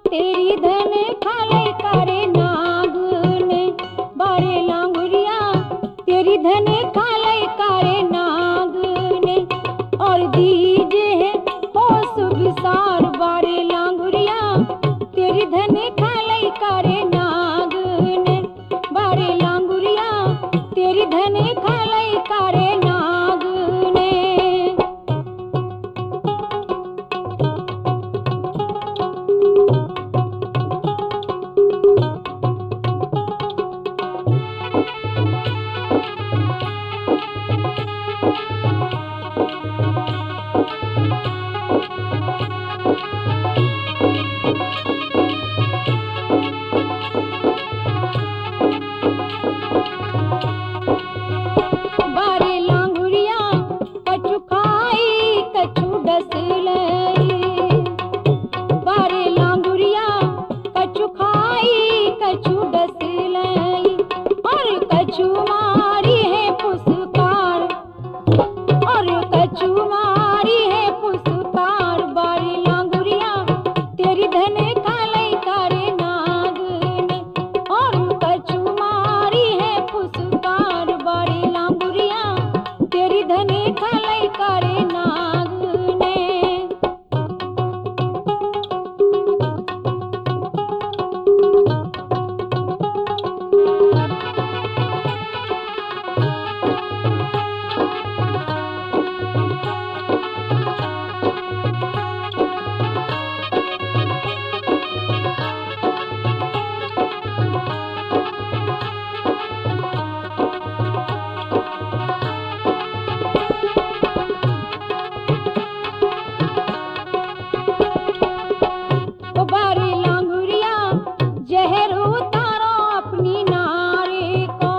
तेरी धन खाले करे नाग ने, बारे लांगुरिया तेरी धन खाले करे नाग ने, और दीजे है होश विसार बारे लांगुरिया तेरी धन खाले करे नाग ने, बारे लांगुरिया तेरी धन खाले करे नाग ने। बारे लांगुरिया कछु खाई कछु डस लई, बारे लांगुरिया कछु खाई कछु डस लई, और कछु मारी है पुसकार, और कछु मारी है पुसकार बारे लांगुरिया तेरी धन खाले करे नाग ने, और कछु मारी है पुसकार बारे लांगुरिया तेरी धन खाले करे नाग ने। ओ बारे लांगुरिया जहर उतारो अपनी नारी को,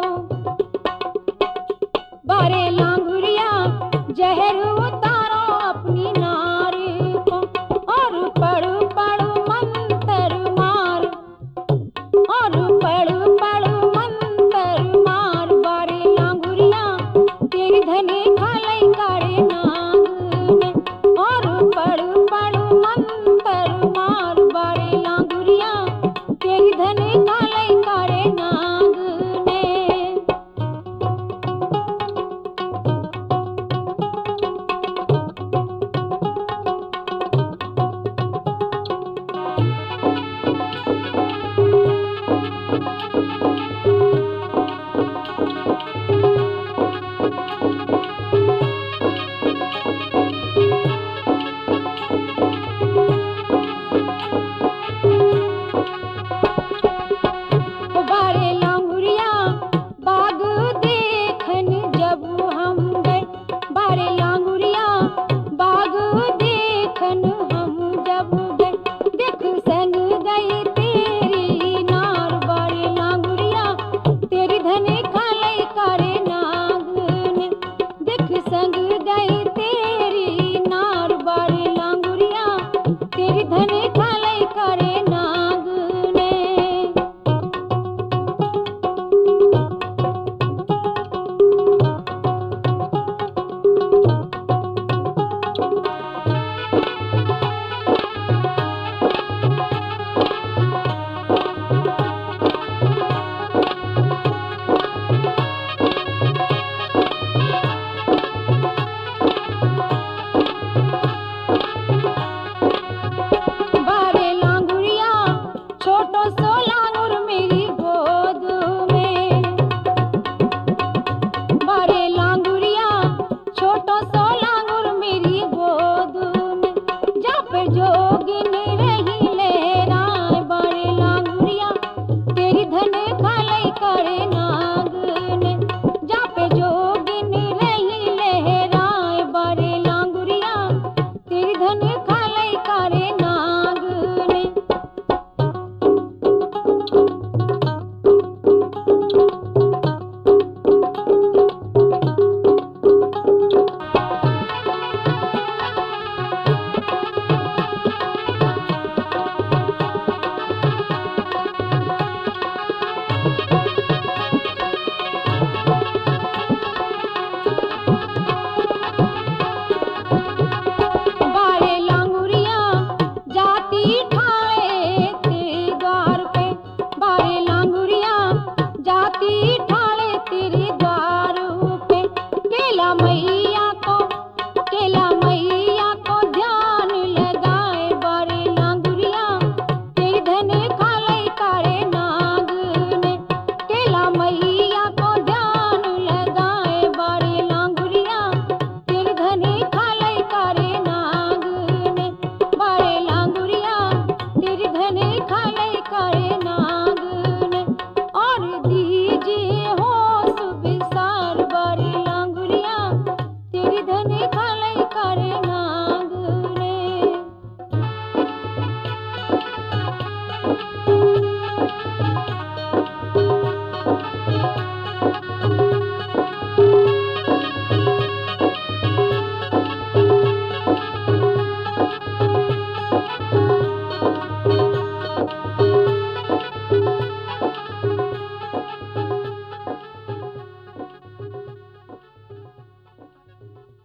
बारे लांगुरिया जहर उतारो अपनी नारी को, और पढ़ पढ़ मंत्र मार, और पढ़ पढ़ मंत्र मार बारे लांगुरिया तेरी धन खाले करे नाग ने, और पढ़ पढ़ मंत्र मार बारे लांगुरिया तेरी धन खाले करे नाग ने। ओ बारे लांगुरिया बाग देखन जब हम गए, बारे लांगुरिया बाग देखन हम जब गए, देख संग गई तेरी नार बारे लांगुरिया तेरी धन खाले करे नाग ने, देख संग गई तेरी नार बारे लांगुरिया तेरी धन